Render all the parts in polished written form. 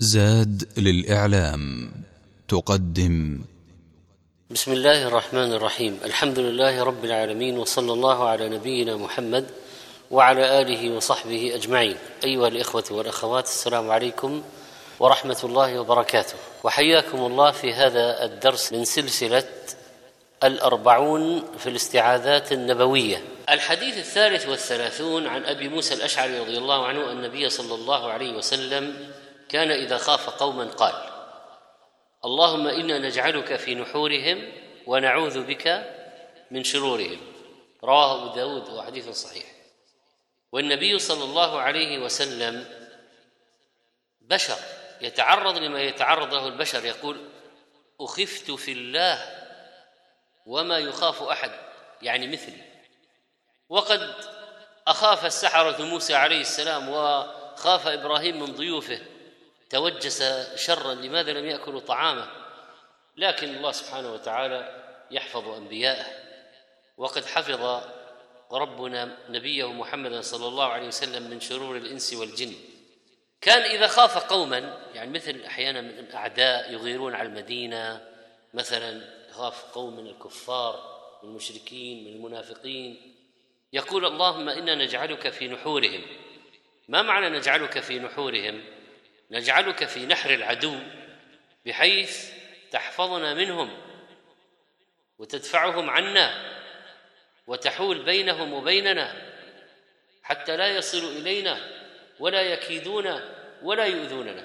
زاد للإعلام تقدم. بسم الله الرحمن الرحيم. الحمد لله رب العالمين، وصلى الله على نبينا محمد وعلى آله وصحبه أجمعين. أيها الإخوة والأخوات، السلام عليكم ورحمة الله وبركاته، وحياكم الله في هذا الدرس من سلسلة 40 في الاستعاذات النبوية. الحديث 33 عن أبي موسى الأشعري رضي الله عنه أن النبي صلى الله عليه وسلم كان إذا خاف قوما قال: اللهم إنا نجعلك في نحورهم ونعوذ بك من شرورهم. رواه أبو داود وحديث صحيح. والنبي صلى الله عليه وسلم بشر يتعرض لما يتعرض له البشر، يقول: أخفت في الله وما يخاف أحد، يعني مثلي. وقد أخاف السحرة موسى عليه السلام، وخاف إبراهيم من ضيوفه، توجس شرا لماذا لم يأكلوا طعامه، لكن الله سبحانه وتعالى يحفظ أنبياءه. وقد حفظ ربنا نبيه محمد صلى الله عليه وسلم من شرور الإنس والجن. كان إذا خاف قوما، يعني مثل أحيانا من الأعداء يغيرون على المدينة، مثلا خاف قوم من الكفار، من المشركين، من المنافقين، يقول: اللهم إنا نجعلك في نحورهم. ما معنى نجعلك في نحورهم؟ نجعلك في نحر العدو، بحيث تحفظنا منهم وتدفعهم عنا وتحول بينهم وبيننا حتى لا يصلوا إلينا ولا يكيدون ولا يؤذوننا.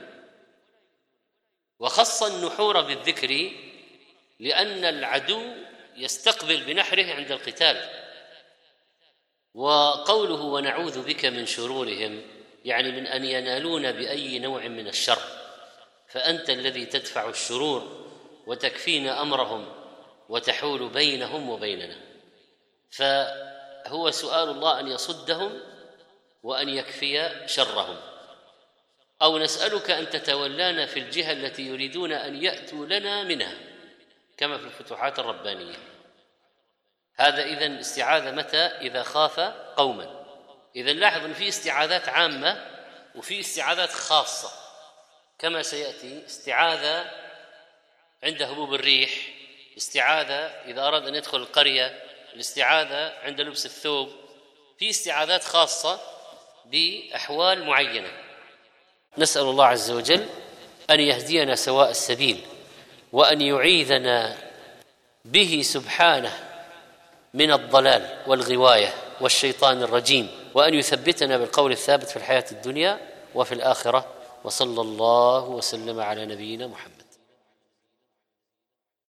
وخص النحور بالذكر لأن العدو يستقبل بنحره عند القتال. وقوله ونعوذ بك من شرورهم يعني من أن ينالون بأي نوع من الشر، فأنت الذي تدفع الشرور وتكفينا أمرهم وتحول بينهم وبيننا. فهو سؤال الله أن يصدهم وأن يكفي شرهم، أو نسألك أن تتولانا في الجهة التي يريدون أن يأتوا لنا منها، كما في الفتوحات الربانية. هذا إذن استعاذة متى؟ إذا خاف قوما. إذن لاحظ أن في استعاذات عامة وفي استعاذات خاصة، كما سيأتي. استعاذة عند هبوب الريح، استعاذة إذا أراد أن يدخل القرية، الاستعاذة عند لبس الثوب. في استعاذات خاصة بأحوال معينة. نسأل الله عز وجل أن يهدينا سواء السبيل، وأن يعيذنا به سبحانه من الضلال والغواية والشيطان الرجيم، وأن يثبتنا بالقول الثابت في الحياة الدنيا وفي الآخرة. وصلى الله وسلم على نبينا محمد.